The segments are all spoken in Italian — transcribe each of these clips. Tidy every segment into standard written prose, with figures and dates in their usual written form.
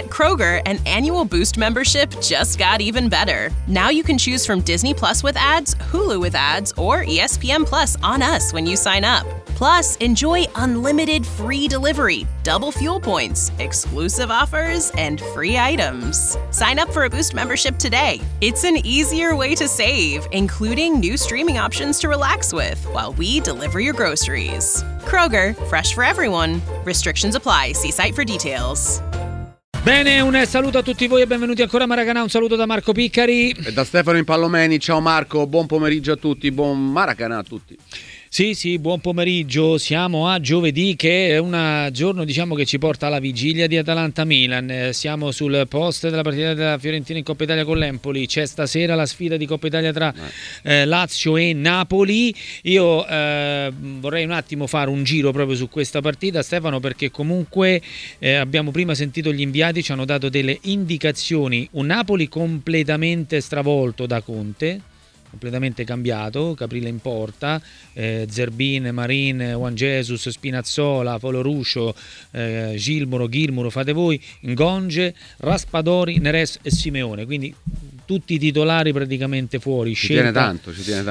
At Kroger, an annual Boost membership just got even better. Now you can choose from Disney Plus with ads, Hulu with ads, or ESPN Plus on us when you sign up. Plus, enjoy unlimited free delivery, double fuel points, exclusive offers, and free items. Sign up for a Boost membership today. It's an easier way to save, including new streaming options to relax with while we deliver your groceries. Kroger, fresh for everyone. Restrictions apply. See site for details. Bene, un saluto a tutti voi e benvenuti ancora a Maracanã. Un saluto da Marco Piccari e da Stefano Impallomeni. Ciao Marco, buon pomeriggio a tutti, buon Maracanã a tutti. Sì, buon pomeriggio. Siamo a giovedì, che è un giorno, diciamo, che ci porta alla vigilia di Atalanta-Milan. Siamo sul post della partita della Fiorentina in Coppa Italia con l'Empoli. C'è stasera la sfida di Coppa Italia tra Lazio e Napoli. Io vorrei un attimo fare un giro proprio su questa partita, Stefano, perché comunque abbiamo prima sentito gli inviati, ci hanno dato delle indicazioni. Un Napoli completamente stravolto da Conte, completamente cambiato, Caprile in porta, Zerbin, Marin, Juan Jesus, Spinazzola, Foloruscio, Gilmour, fate voi, Ngonge, Raspadori, Neres e Simeone, quindi tutti i titolari praticamente fuori. Ci tiene tanto.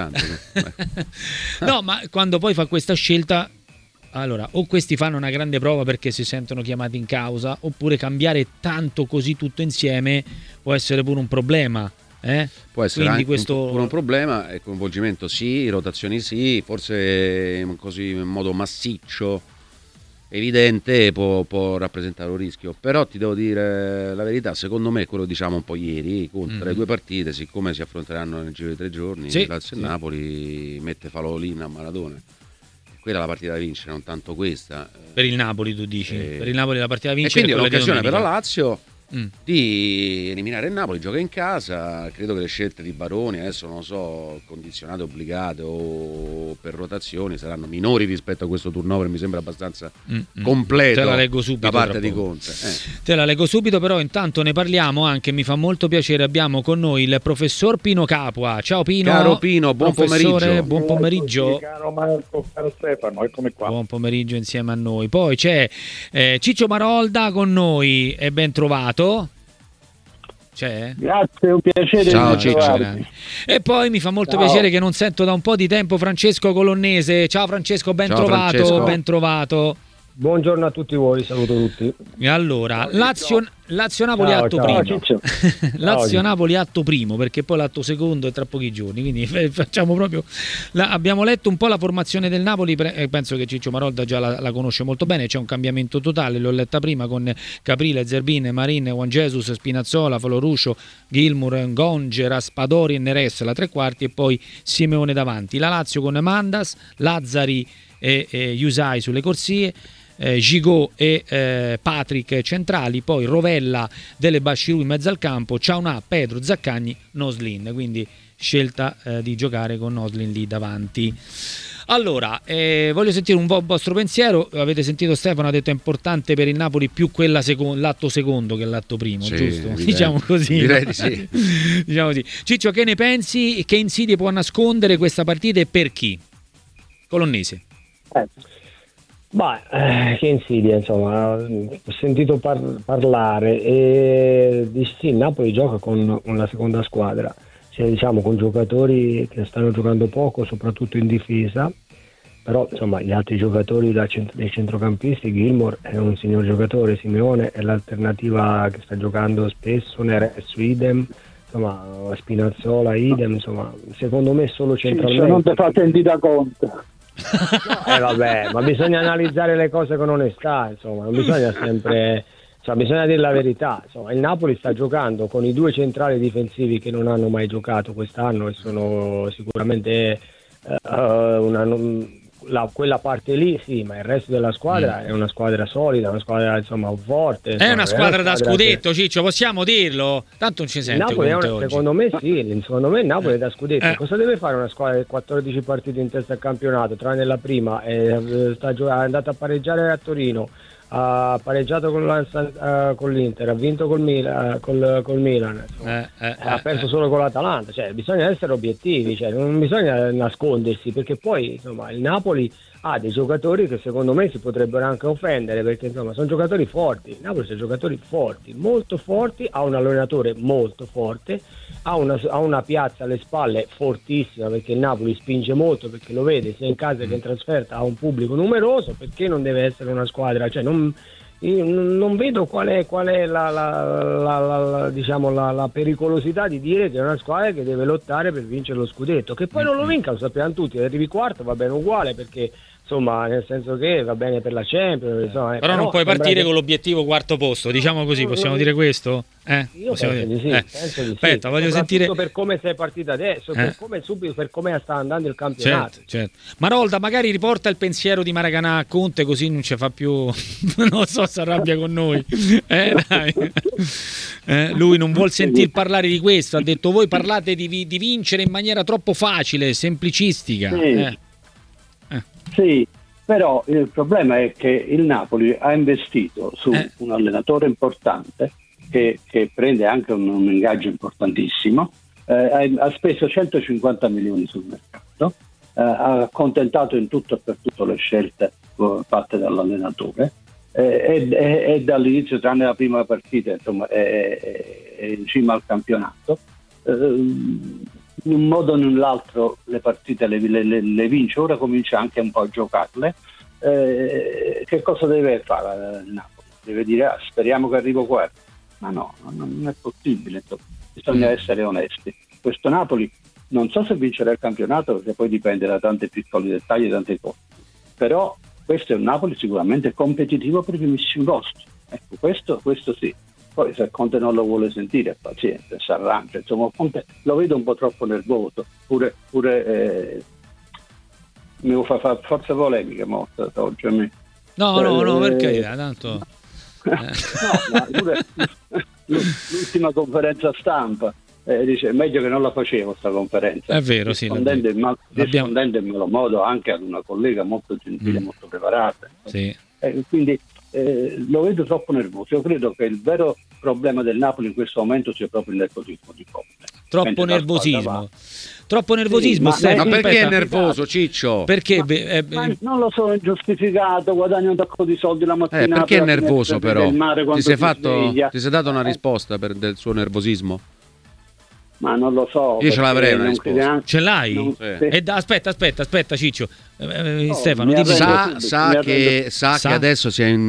No, ma quando poi fa questa scelta, allora, o questi fanno una grande prova perché si sentono chiamati in causa, oppure cambiare tanto così tutto insieme può essere pure un problema. Può essere quindi anche un problema, il coinvolgimento sì, rotazioni sì, forse così in modo massiccio, evidente, può rappresentare un rischio, però ti devo dire la verità, secondo me quello diciamo un po' ieri, tra le due partite, siccome si affronteranno nel giro di 3 giorni, Lazio e Napoli mette falò lì a Maradona. Quella è la partita da vincere, non tanto questa. Per il Napoli tu dici? Per il Napoli la partita da vincere. E quindi è l'occasione per la Lazio di eliminare il Napoli, gioca in casa. Credo che le scelte di Baroni, adesso non so, condizionate, obbligate o per rotazioni, saranno minori rispetto a questo turnover, mi sembra abbastanza completo. Te la leggo subito, da parte di Conte. Te la leggo subito, però intanto ne parliamo anche, mi fa molto piacere, abbiamo con noi il professor Pino Capua. Ciao Pino. Caro Pino, buon pomeriggio. Buon pomeriggio. Caro Marco, caro Stefano, eccomi qua. Buon pomeriggio insieme a noi. Poi c'è Ciccio Marolda con noi, e ben trovato. C'è? Grazie, un piacere. Ciao Ciccio. E poi mi fa molto piacere che non sento da un po' di tempo Francesco Colonnese. Ciao Francesco, ben trovato. Francesco. Ben trovato. Buongiorno a tutti voi, saluto tutti. Allora, Lazio-Napoli atto primo. Lazio-Napoli atto primo, perché poi l'atto secondo è tra pochi giorni, quindi facciamo proprio abbiamo letto un po' la formazione del Napoli, penso che Ciccio Marolda già la conosce molto bene. C'è un cambiamento totale, l'ho letta prima, con Caprile, Zerbin, Marin, Juan Jesus, Spinazzola, Foloruscio, Gilmour, Ngonge, Raspadori e Neres la tre quarti, e poi Simeone davanti. La Lazio con Mandas, Lazzari e Yusai sulle corsie, Gigot e Patrick centrali, poi Rovella, Dele Bashiru in mezzo al campo, Ciaunà, Pedro, Zaccagni, Noslin, quindi scelta di giocare con Noslin lì davanti. Allora, voglio sentire un po' il vostro pensiero. Avete sentito Stefano, ha detto è importante per il Napoli più l'atto secondo che l'atto primo, sì, giusto? Diciamo così. Direi di sì. Diciamo così. Ciccio, che ne pensi? Che insidie può nascondere questa partita e per chi? Colonnese. Che insidia, insomma, ho sentito parlare e sì, il Napoli gioca con una seconda squadra, cioè, diciamo con giocatori che stanno giocando poco, soprattutto in difesa, però insomma gli altri giocatori dei centrocampisti, Gilmour è un signor giocatore, Simeone è l'alternativa che sta giocando spesso, Neres idem, insomma Spinazzola idem, insomma secondo me solo centralmente. Non ti fa sentire da Conte. Vabbè, ma bisogna analizzare le cose con onestà, insomma, non bisogna sempre, insomma, bisogna dire la verità. Insomma, il Napoli sta giocando con i due centrali difensivi che non hanno mai giocato quest'anno e sono sicuramente quella parte lì sì, ma il resto della squadra è una squadra solida, una squadra insomma forte. È insomma, una squadra da scudetto, che... Ciccio, possiamo dirlo? Tanto non ci sente. Napoli secondo me sì, secondo me il Napoli è da scudetto. Cosa deve fare una squadra di 14 partite in testa al campionato, tranne la prima, è andata a pareggiare a Torino, ha pareggiato con l'Inter, ha vinto col Milan, ha perso solo con l'Atalanta, cioè bisogna essere obiettivi, cioè non bisogna nascondersi, perché poi insomma il Napoli ha dei giocatori che secondo me si potrebbero anche offendere, perché insomma sono giocatori forti. Il Napoli ha giocatori forti, molto forti, ha un allenatore molto forte, ha una piazza alle spalle fortissima, perché il Napoli spinge molto, perché lo vede sia in casa che in trasferta, ha un pubblico numeroso. Perché non deve essere una squadra, cioè io non vedo qual è la pericolosità di dire che è una squadra che deve lottare per vincere lo scudetto. Che poi non lo vinca, lo sappiamo tutti, arrivi quarto va bene uguale, perché insomma, nel senso che va bene per la Champions, insomma, però non puoi partire con l'obiettivo quarto posto, diciamo così, possiamo dire questo? Io penso di sì, penso di sì. Aspetta, voglio sentire per come sei partita adesso, per come sta andando il campionato. Certo. Marolda, magari riporta il pensiero di Maracanà a Conte, così non ci fa più non so se arrabbia con noi. Dai. Lui non vuol sentir parlare di questo, ha detto voi parlate di vincere in maniera troppo facile, semplicistica. Sì, però il problema è che il Napoli ha investito su un allenatore importante che prende anche un ingaggio importantissimo, ha speso 150 milioni sul mercato, ha accontentato in tutto e per tutto le scelte fatte dall'allenatore e dall'inizio, tranne la prima partita, insomma, è in cima al campionato. In un modo o nell'altro le partite le vince, ora comincia anche un po' a giocarle. Che cosa deve fare il Napoli? Deve dire speriamo che arrivo quarto, ma no, non è possibile, bisogna essere onesti. Questo Napoli non so se vincerà il campionato, perché poi dipende da tanti piccoli dettagli e tante cose, però questo è un Napoli sicuramente competitivo per i primissimi posti, ecco, questo sì. Poi se Conte non lo vuole sentire, pazienza, si arrangia. Insomma, Conte lo vedo un po' troppo nervoso, pure mi fa forza polemica oggi a me. No, perché tanto ma pure l'ultima conferenza stampa dice è meglio che non la facevo sta conferenza. È vero, rispondendo in malo modo anche ad una collega molto gentile, molto preparata. Sì. Quindi lo vedo troppo nervoso. Io credo che il vero problema del Napoli in questo momento sia proprio il nervosismo di Conte. Troppo nervosismo, sì, Stefano. Ma perché è nervoso, Ciccio? Perché non lo so, è ingiustificato, guadagna un sacco di soldi la mattina. Perché è nervoso però? Ti sei dato una sveglia. risposta del suo nervosismo? Ma non lo so. Io ce l'avrei una risposta. Ce l'hai? Aspetta Ciccio. Stefano, sa che adesso si è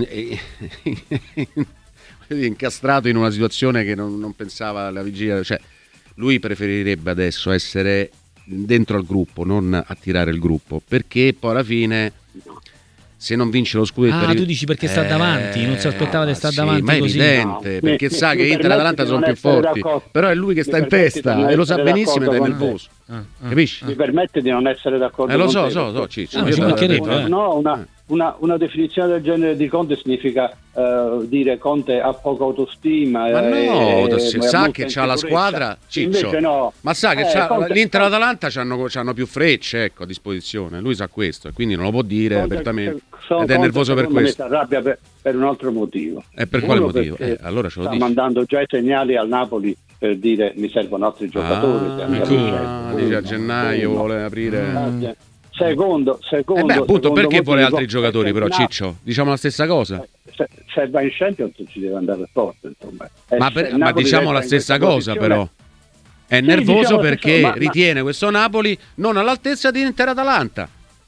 incastrato in una situazione che non pensava alla vigilia, cioè lui preferirebbe adesso essere dentro al gruppo, non attirare il gruppo, perché poi alla fine se non vince lo scudetto tu dici perché sta davanti, non si aspettava di stare davanti, ma è così. evidente, perché sa che Inter e Atalanta sono più forti, però è lui che sta in testa e lo sa benissimo ed è nervoso, capisci? Mi permette di non essere d'accordo lo con so Ciccio, ci mancherebbe, una definizione del genere di Conte significa dire Conte ha poca autostima, ma no, sa che c'ha la squadra, Ciccio, no. Ma sa che l'Inter e l'Atalanta c'hanno più frecce, ecco, a disposizione, lui sa questo e quindi non lo può dire apertamente ed è nervoso per questo. Si arrabbia per un altro motivo. E per quale motivo? Allora ce lo dici. Sta mandando già i segnali al Napoli per dire mi servono altri giocatori. Dice a gennaio vuole aprire. Secondo appunto, perché vuole altri giocatori però, Ciccio? Diciamo la stessa cosa. Se va in Champions ci deve andare forte, insomma. Ma diciamo la stessa cosa però. È nervoso perché ritiene questo Napoli non all'altezza di Inter Atalanta.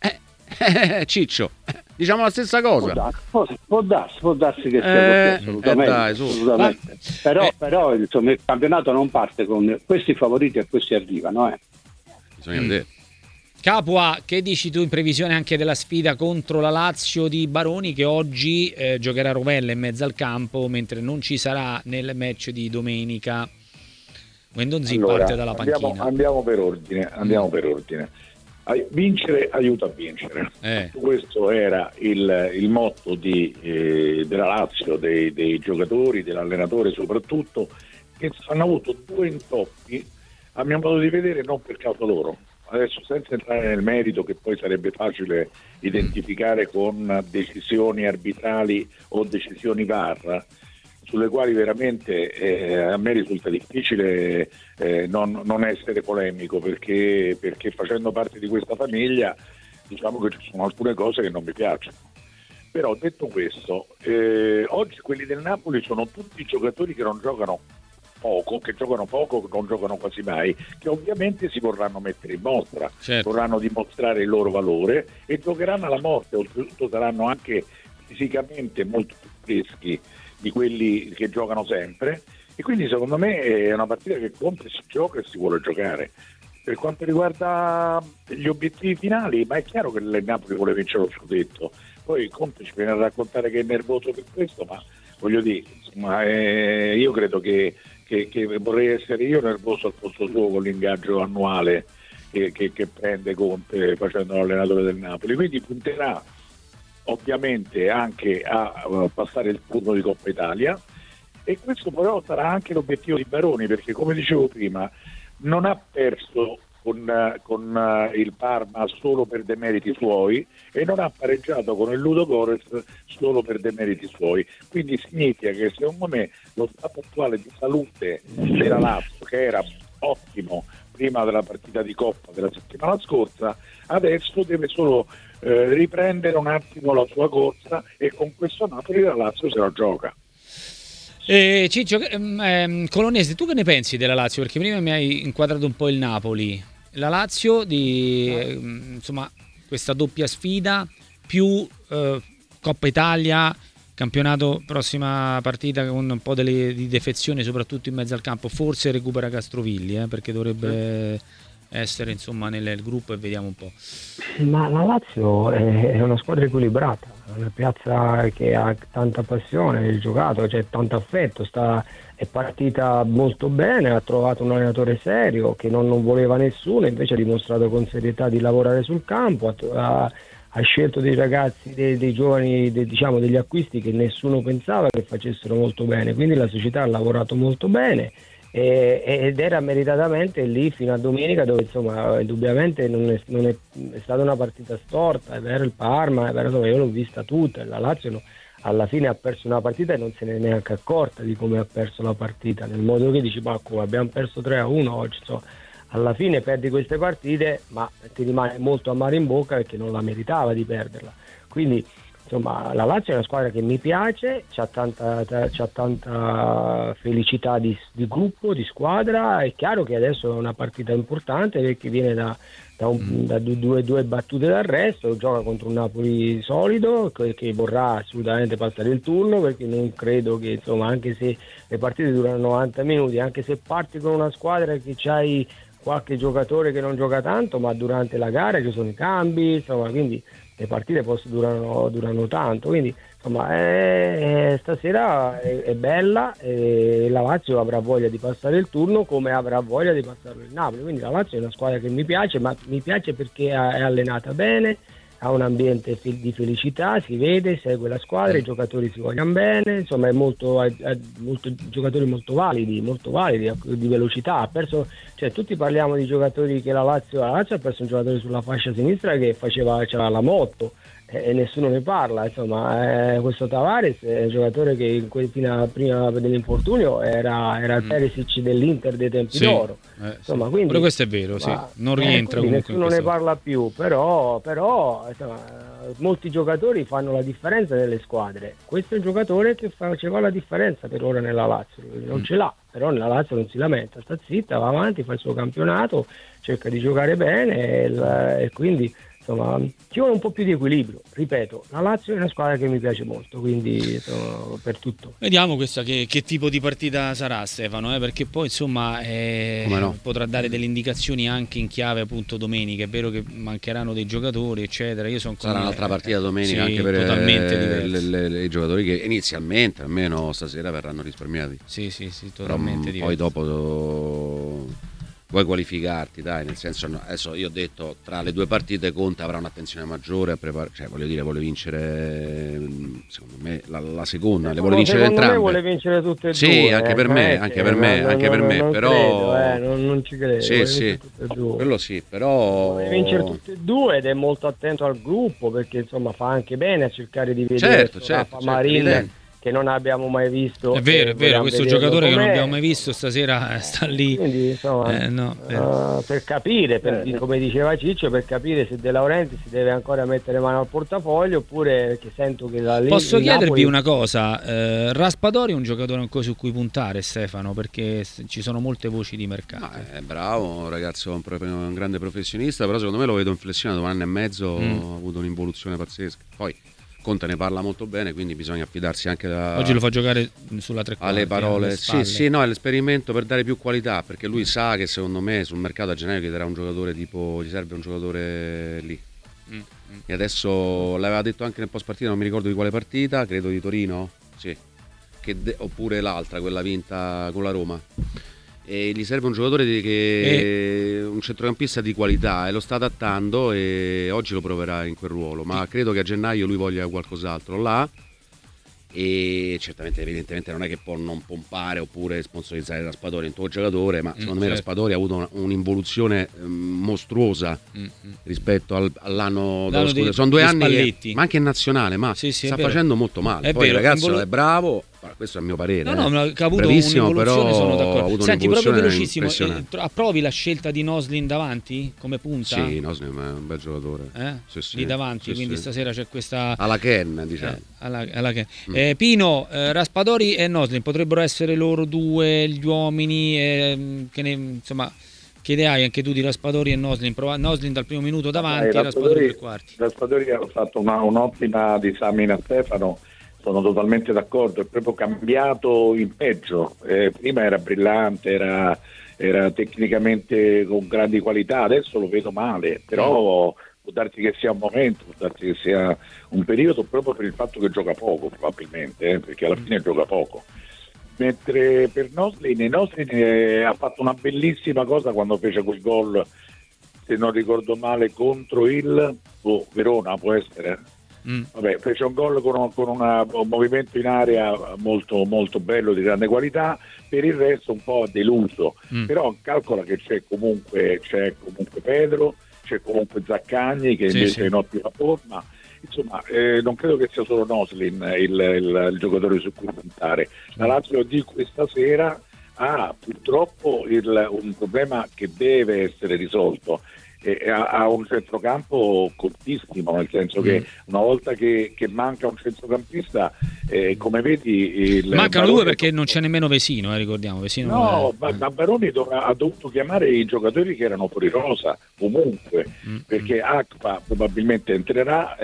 Ciccio, diciamo la stessa cosa. Può darsi che sia così, assolutamente. Però insomma, il campionato non parte con questi favoriti e questi arrivano. Bisogna vedere. Capua, che dici tu in previsione anche della sfida contro la Lazio di Baroni, che oggi giocherà Rovella in mezzo al campo, mentre non ci sarà nel match di domenica? Guendonzi parte dalla panchina. Andiamo per ordine. Vincere aiuta a vincere. Questo era il motto della Lazio, dei giocatori, dell'allenatore soprattutto, che hanno avuto due intoppi, a mio modo di vedere, non per causa loro. Adesso, senza entrare nel merito, che poi sarebbe facile identificare con decisioni arbitrali o decisioni VAR, sulle quali veramente a me risulta difficile non essere polemico, perché facendo parte di questa famiglia diciamo che ci sono alcune cose che non mi piacciono. Però detto questo, oggi quelli del Napoli sono tutti giocatori che non giocano poco, che non giocano quasi mai, che ovviamente si vorranno mettere in mostra, certo, vorranno dimostrare il loro valore e giocheranno alla morte, oltretutto saranno anche fisicamente molto più freschi di quelli che giocano sempre, e quindi secondo me è una partita che Conte si gioca e si vuole giocare. Per quanto riguarda gli obiettivi finali, ma è chiaro che il Napoli vuole vincere lo scudetto, poi Conte ci viene a raccontare che è nervoso per questo, ma voglio dire, insomma, io credo che vorrei essere io nervoso al posto suo con l'ingaggio annuale che prende Conte facendo l'allenatore del Napoli, quindi punterà ovviamente anche a passare il turno di Coppa Italia, e questo però sarà anche l'obiettivo di Baroni, perché come dicevo prima non ha perso con il Parma solo per demeriti suoi e non ha pareggiato con il Ludogorets solo per demeriti suoi, quindi significa che secondo me lo stato attuale di salute della Lazio, che era ottimo prima della partita di Coppa della settimana scorsa, adesso deve solo riprendere un attimo la sua corsa, e con questo Napoli la Lazio se la gioca. Ciccio, Colonnese, tu che ne pensi della Lazio? Perché prima mi hai inquadrato un po' il Napoli. La Lazio insomma, questa doppia sfida più Coppa Italia, campionato, prossima partita con un po' di defezioni soprattutto in mezzo al campo, forse recupera Castrovilli, perché dovrebbe essere insomma nel gruppo, e vediamo un po'. Ma la Lazio è una squadra equilibrata, una piazza che ha tanta passione, il giocato, c'è tanto affetto, è partita molto bene, ha trovato un allenatore serio che non voleva nessuno, invece ha dimostrato con serietà di lavorare sul campo, ha scelto dei ragazzi, dei giovani, diciamo degli acquisti che nessuno pensava che facessero molto bene, quindi la società ha lavorato molto bene ed era meritatamente lì fino a domenica, dove insomma indubbiamente non è stata una partita storta, è vero il Parma, è vero, insomma, io l'ho vista tutta, la Lazio alla fine ha perso una partita e non se ne è neanche accorta di come ha perso la partita, nel modo che dici, ma come abbiamo perso 3-1 oggi, insomma, alla fine perdi queste partite ma ti rimane molto amaro in bocca perché non la meritava di perderla, quindi insomma la Lazio è una squadra che mi piace, c'ha tanta felicità di gruppo, di squadra. È chiaro che adesso è una partita importante perché viene da due battute d'arresto, gioca contro un Napoli solido che vorrà assolutamente passare il turno, perché non credo che, insomma, anche se le partite durano 90 minuti, anche se parti con una squadra che c'hai qualche giocatore che non gioca tanto, ma durante la gara ci sono i cambi, insomma, quindi le partite durano tanto, quindi insomma stasera è bella, e la Lazio avrà voglia di passare il turno come avrà voglia di passarlo il Napoli, quindi la Lazio è una squadra che mi piace, ma mi piace perché è allenata bene, ha un ambiente di felicità, si vede, segue la squadra, i giocatori si vogliono bene, insomma ha giocatori molto validi di velocità. Ha perso, cioè tutti parliamo di giocatori che la Lazio ha perso un giocatore sulla fascia sinistra che c'era la moto e nessuno ne parla, insomma questo Tavares è un giocatore che prima dell'infortunio era il Perisic dell'Inter dei tempi d'oro, insomma, quindi, però questo è vero, sì, non rientra comunque, nessuno ne parla più, però insomma, molti giocatori fanno la differenza nelle squadre. Questo è un giocatore che faceva la differenza per ora nella Lazio, non ce l'ha, però nella Lazio non si lamenta, sta zitta, va avanti, fa il suo campionato, cerca di giocare bene e quindi insomma ci vuole un po' più di equilibrio. Ripeto, la Lazio è una squadra che mi piace molto, quindi per tutto. Vediamo questa che tipo di partita sarà, Stefano, perché poi insomma potrà dare delle indicazioni anche in chiave appunto domenica. È vero che mancheranno dei giocatori eccetera, sarà un'altra partita domenica, sì, anche per i giocatori che inizialmente almeno stasera verranno risparmiati, sì, totalmente diversi. Poi dopo vuoi qualificarti, dai, nel senso, adesso io ho detto tra le due partite Conte avrà un'attenzione maggiore a preparare, cioè voglio dire, vuole vincere secondo me la seconda, le vuole vincere entrambe. Me vuole vincere tutte e due. Sì, anche per me, però credo, non ci credo. Sì, quello sì, però vuole vincere tutte e due ed è molto attento al gruppo, perché insomma fa anche bene a cercare di vedere certo, Marin che non abbiamo mai visto. È vero, questo giocatore che non abbiamo mai visto stasera sta lì. Quindi, insomma, per capire, come diceva Ciccio, per capire se De Laurentiis si deve ancora mettere mano al portafoglio, oppure che sento che da lì. Posso chiedervi una cosa? Raspadori è un giocatore ancora su cui puntare, Stefano, perché ci sono molte voci di mercato. È bravo, un ragazzo, un grande professionista, però secondo me lo vedo inflessionato, un anno e mezzo, ha avuto un'involuzione pazzesca. Poi Conte ne parla molto bene, quindi bisogna affidarsi anche oggi lo fa giocare sulla tre quarti, alle parole. Sì, no, è l'esperimento per dare più qualità, perché lui sa che secondo me sul mercato a gennaio chiederà un giocatore tipo, gli serve un giocatore lì. E adesso l'aveva detto anche nel post partita, non mi ricordo di quale partita, credo di Torino, sì, oppure l'altra, quella vinta con la Roma. E gli serve un giocatore un centrocampista di qualità, e lo sta adattando, e oggi lo proverà in quel ruolo, ma credo che a gennaio lui voglia qualcos'altro là, e certamente evidentemente non è che può non pompare oppure sponsorizzare Raspadori, un tuo giocatore, ma secondo me Raspadori ha avuto un'involuzione mostruosa rispetto all'anno dello scudo. Sono 2 anni ma anche in nazionale, ma sta facendo molto male. Poi il ragazzo è bravo, questo è il mio parere. No, che ha avuto bravissimo, un'evoluzione, però sono d'accordo. Senti, proprio velocissimo, approvi la scelta di Noslin davanti come punta? Sì, Noslin è un bel giocatore. Lì davanti, quindi stasera c'è questa alla Ken, diciamo. Alla Ken. Pino, Raspadori e Noslin potrebbero essere loro due gli uomini, insomma, che idea hai anche tu di Raspadori e Noslin? Noslin dal primo minuto davanti e Raspadori per quarti. Raspadori ha fatto un'ottima disamina a Stefano. Sono totalmente d'accordo, è proprio cambiato in peggio. Prima era brillante, era tecnicamente con grandi qualità, adesso lo vedo male, però può darsi che sia un momento, può darsi che sia un periodo, proprio per il fatto che gioca poco probabilmente, perché alla fine gioca poco. Mentre per Noslin ha fatto una bellissima cosa quando fece quel gol, se non ricordo male, contro il Verona, può essere? Vabbè, fece un gol con un movimento in area molto, molto bello, di grande qualità. Per il resto un po' deluso, però calcola che c'è comunque Pedro, c'è comunque Zaccagni che invece è in ottima forma. Insomma, non credo che sia solo Noslin il giocatore su cui puntare. La Lazio di questa sera ha purtroppo un problema che deve essere risolto. Ha un centrocampo cortissimo, nel senso che una volta che manca un centrocampista, come vedi mancano due, perché non c'è nemmeno Vesino, ricordiamo. Vesino ma Baroni ha dovuto chiamare i giocatori che erano fuori rosa comunque, perché Akpa probabilmente entrerà,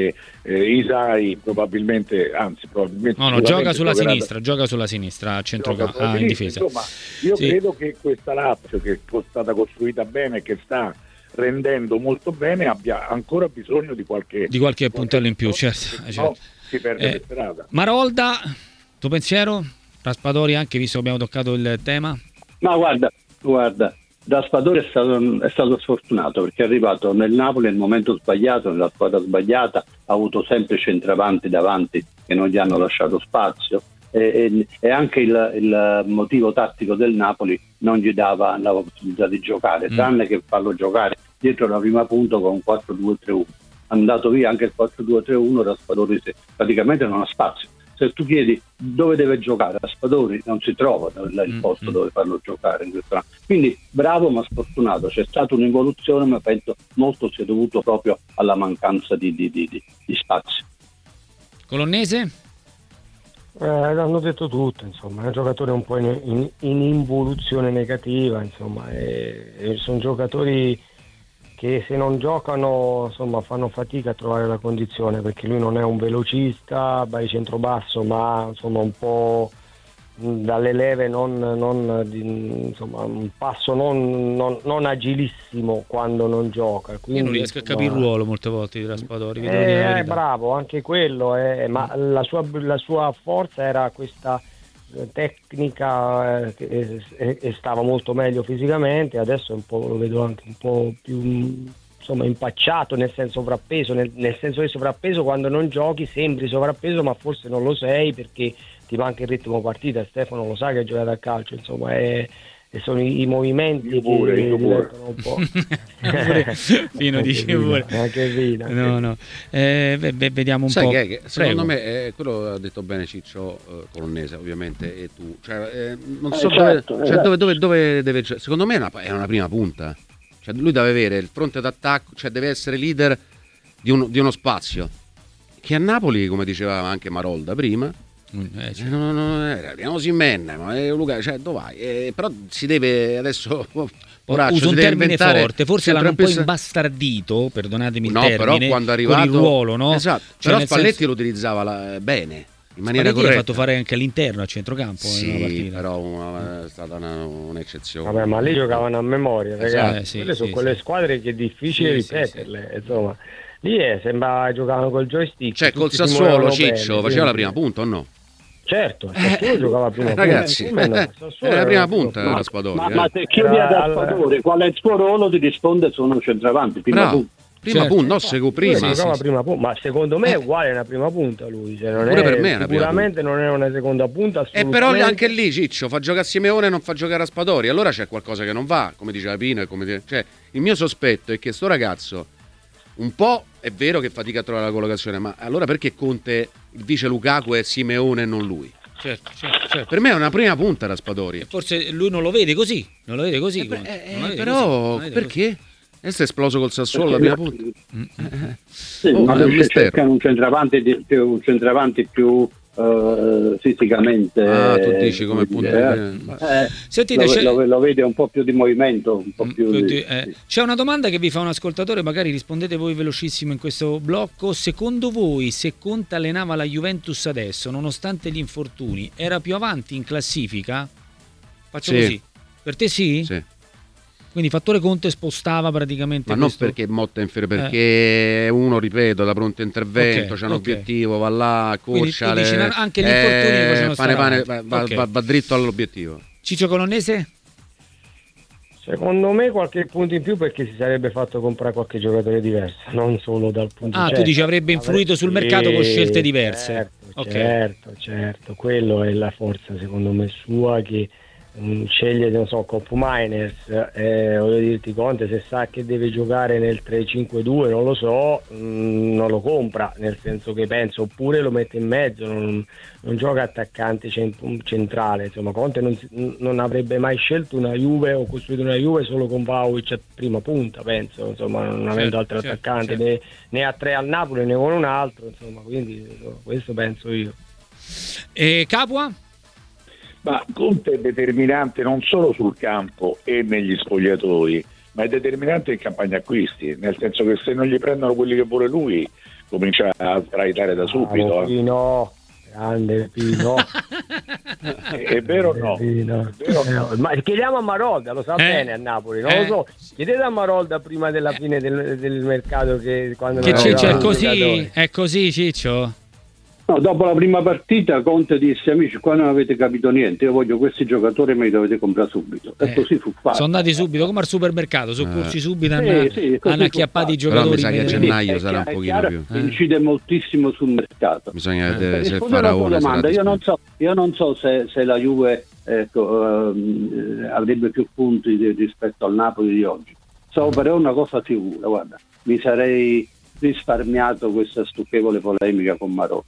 Isai probabilmente gioca sulla sinistra a centrocampo, in difesa. Insomma, io credo che questa Lazio, che è stata costruita bene, che sta rendendo molto bene, abbia ancora bisogno di qualche puntello in più, certo. No, si perde per strada. Marolda, tuo pensiero? Raspadori, anche visto che abbiamo toccato il tema? Ma guarda, Raspadori è stato sfortunato, perché è arrivato nel Napoli nel momento sbagliato, nella squadra sbagliata, ha avuto sempre centravanti davanti che non gli hanno lasciato spazio, e anche il motivo tattico del Napoli non gli dava la possibilità di giocare, tranne che farlo giocare dietro la prima punta con un 4-2-3-1. Andato via anche il 4-2-3-1, Raspadori praticamente non ha spazio. Se tu chiedi dove deve giocare Raspadori, non si trova il posto dove farlo giocare. Quindi bravo ma sfortunato, c'è stata un'involuzione, ma penso molto sia dovuto proprio alla mancanza di spazio. Colonnese? Hanno detto tutto, insomma, è un giocatore un po' in involuzione negativa, insomma, sono giocatori che se non giocano, insomma, fanno fatica a trovare la condizione, perché lui non è un velocista, va di centrobasso, ma insomma un po' dalle leve insomma, un passo non agilissimo quando non gioca. Quindi, io non riesco a capire il ruolo molte volte di Raspadori. È bravo anche quello, ma la sua forza era questa tecnica, e stava molto meglio fisicamente. Adesso è lo vedo anche un po' più, insomma, impacciato, nel senso sovrappeso, nel senso che sovrappeso quando non giochi sembri sovrappeso, ma forse non lo sei perché ti manca il ritmo partita. Stefano lo sa che ha giocato a calcio, insomma, è e sono i movimenti che diventano un po'. Fino dice pure. Anche Vino. No. Vediamo un Sai po'. Che secondo me quello ha detto bene Ciccio Colonnese, ovviamente, e tu. Non so dove deve. Secondo me è una prima punta. Cioè, lui deve avere il fronte d'attacco, cioè deve essere leader di uno spazio. Che a Napoli, come diceva anche Marolda prima. Abbiamo Osimhen, ma Luca, dove vai? Però si deve adesso uso un termine forte, forse l'hanno un po' imbastardito, perdonatemi il termine, però quando è arrivato, con il ruolo, no? Esatto, però Spalletti lo utilizzava bene, in maniera corretta. L'ha fatto fare anche all'interno, a centrocampo, sì, in una partita. però è stata un'eccezione. Vabbè, ma lì giocavano a memoria, ragazzi. Quelle sono quelle squadre che è difficile ripeterle, insomma. Lì sembra giocavano col joystick. Cioè col Sassuolo Ciccio faceva la prima punta o no? Certo, Sassuolo giocava prima punta. Ragazzi, era la prima punta Raspadori. Ma se chiedi ad Raspadori qual è il suo ruolo, ti risponde sono centravanti, prima punta. Prima punta, no, prima. Prima punta, ma secondo me è uguale a una prima punta lui, non pure è, per me sicuramente non è una seconda punta. E però anche lì Ciccio fa giocare Simeone e non fa giocare Raspadori, allora c'è qualcosa che non va, come diceva Pino, cioè il mio sospetto è che sto ragazzo un po' è vero che fatica a trovare la collocazione, ma allora perché Conte il vice Lukaku è Simeone e non lui? Certo. Per me è una prima punta Raspadori. Forse lui non lo vede così. Però perché? Adesso è esploso col Sassuolo la prima punta. Cercano un centravanti più fisicamente. Tu dici come punto. Sentite, lo vede un po' più di movimento, un po' più c'è una domanda che vi fa un ascoltatore, magari rispondete voi velocissimo in questo blocco. Secondo voi, se Conte allenava la Juventus adesso, nonostante gli infortuni, era più avanti in classifica? Faccio così. Per te sì? Sì. Quindi fattore Conte spostava praticamente. Ma non perché Motta è inferiore, perché uno, ripeto, da pronto intervento, c'è un obiettivo, va là, concia, anche gli infortuni va dritto all'obiettivo. Ciccio Colonnese? Secondo me qualche punto in più, perché si sarebbe fatto comprare qualche giocatore diverso, non solo dal punto di vista. Tu dici avrebbe influito sul mercato con scelte diverse. Certo, quello è la forza secondo me sua, che sceglie, non so, Cop Miners, voglio dirti, Conte se sa che deve giocare nel 3-5-2, non lo so, non lo compra, nel senso che penso, oppure lo mette in mezzo, non gioca attaccante centrale, insomma Conte non avrebbe mai scelto una Juve o costruito una Juve solo con Vlahovic a prima punta, penso, insomma, non avendo altri attaccanti, né a tre al Napoli né con un altro, insomma, quindi questo penso io. E Capua? Ma Conte è determinante non solo sul campo e negli spogliatoi, ma è determinante in campagna acquisti, nel senso che se non gli prendono quelli che vuole lui, comincia a sbraitare da subito. Pino, grande Pino. È vero o no? Ma chiediamo a Marolda, lo sa bene a Napoli, non lo so. Chiedete a Marolda prima della fine del mercato, che quando Ciccio è così Ciccio? No, dopo la prima partita Conte disse: amici, qua non avete capito niente, io voglio questi giocatori e me li dovete comprare subito, e così fu fatto. Sono andati subito come al supermercato, soccorsi subito, hanno acchiappato i giocatori. Però mi sa che a gennaio sarà un pochino più. Incide moltissimo sul mercato. Bisogna vedere se il Faraone sarà io non so se la Juve avrebbe più punti rispetto al Napoli di oggi. Però una cosa sicura, guarda, mi sarei risparmiato questa stucchevole polemica con Marotta.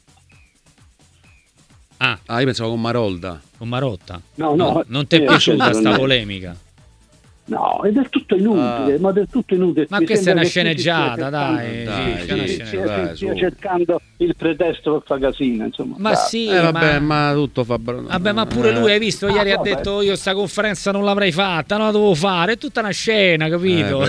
Io pensavo con Marolda. Con Marotta? No, non ti è piaciuta sta polemica? No, è del tutto inutile, ma del tutto inutile. Ma questa è una sceneggiata, dai. Stia cercando il pretesto per fare casino, insomma. Ma sì, ma tutto fa vabbè, ma pure lui, hai visto, ieri ha detto: io sta conferenza non l'avrei fatta, non la dovevo fare, è tutta una scena, capito?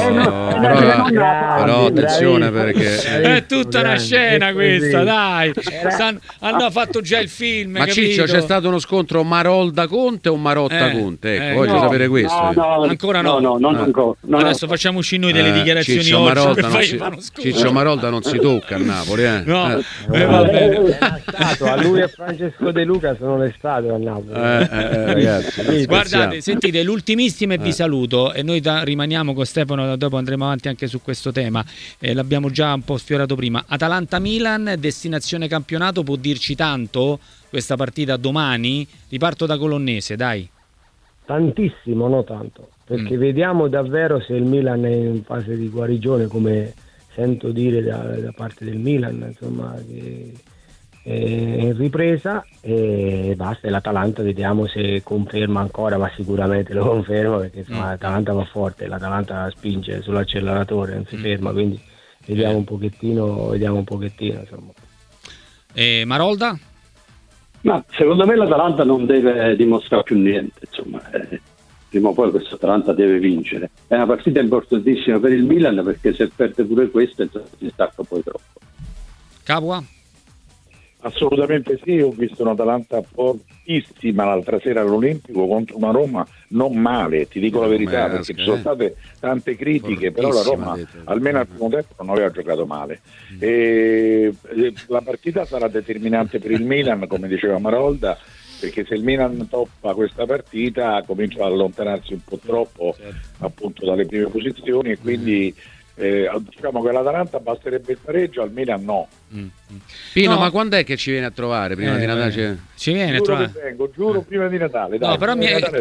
Però attenzione, perché è tutta una scena questa, dai. Hanno fatto già il film, ma capito? Ciccio, c'è stato uno scontro Marolda Conte o Marotta Conte? Ecco, voglio sapere questo. Ancora no. Non ancora. Adesso facciamo uscire noi delle dichiarazioni Ciccio oggi. Ciccio Marolda non si tocca a Napoli, No, va bene. A lui e Francesco De Luca sono le strade a Napoli. Ragazzi, guardate, sentite, l'ultimissima e vi saluto, e noi rimaniamo con Stefano, dopo andremo avanti anche su questo tema, l'abbiamo già un po' sfiorato prima. Atalanta-Milan, destinazione campionato, può dirci tanto questa partita domani? Riparto da Colonnese, dai. tantissimo, no tanto, perché vediamo davvero se il Milan è in fase di guarigione, come sento dire da parte del Milan, insomma, che è in ripresa, e basta. E l'Atalanta vediamo se conferma ancora, ma sicuramente lo conferma, perché insomma l'Atalanta va forte, l'Atalanta spinge sull'acceleratore, non si ferma, quindi vediamo un pochettino insomma. Marolda? Ma secondo me l'Atalanta non deve dimostrare più niente, insomma, prima o poi questo Atalanta deve vincere. È una partita importantissima per il Milan, perché se perde pure questo si stacca poi troppo. Capua? Assolutamente sì, ho visto un'Atalanta fortissima l'altra sera all'Olimpico contro una Roma non male, ti dico la verità, perché ci sono state tante critiche, però la Roma almeno al primo tempo non aveva giocato male. E la partita sarà determinante per il Milan, come diceva Marolda, perché se il Milan toppa questa partita comincia ad allontanarsi un po' troppo appunto dalle prime posizioni, e quindi diciamo che l'Atalanta basterebbe il pareggio, al Milan no. Pino, ma quando è che ci viene a trovare prima di Natale? Ci viene a trovare. Giuro prima di Natale. Dai, no, però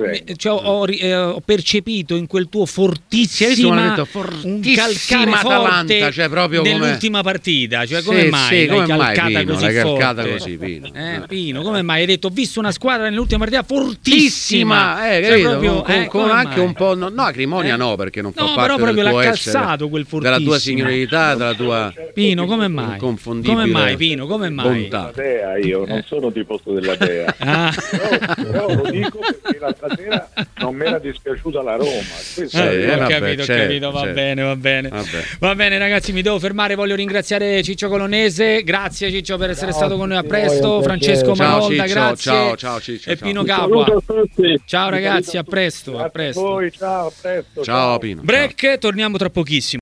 ho percepito in quel tuo fortissima un calcare Atalanta, cioè proprio nell'ultima partita, cioè come mai l'hai calcata così forte? Così, Pino. Pino, come mai hai detto ho visto una squadra nell'ultima partita fortissima, cioè, proprio, con anche un po' no acrimonia, no, perché non fa parte però proprio del tuo l'ha calzato quel fortissimo, della tua signorità, della tua Pino, come mai? Come mai, Pino? Come mai? La Dea, io non sono tifoso della Dea, però lo dico perché l'altra sera non mi era dispiaciuta la Roma. Ho capito, va bene ragazzi, mi devo fermare, voglio ringraziare Ciccio Colonese, grazie Ciccio per essere stato con noi, a presto. Francesco Marolda, grazie. Ciao Ciccio. E Pino Capua. Ciao ragazzi, a presto. Ciao, a presto. Ciao Pino. Break, torniamo tra pochissimo.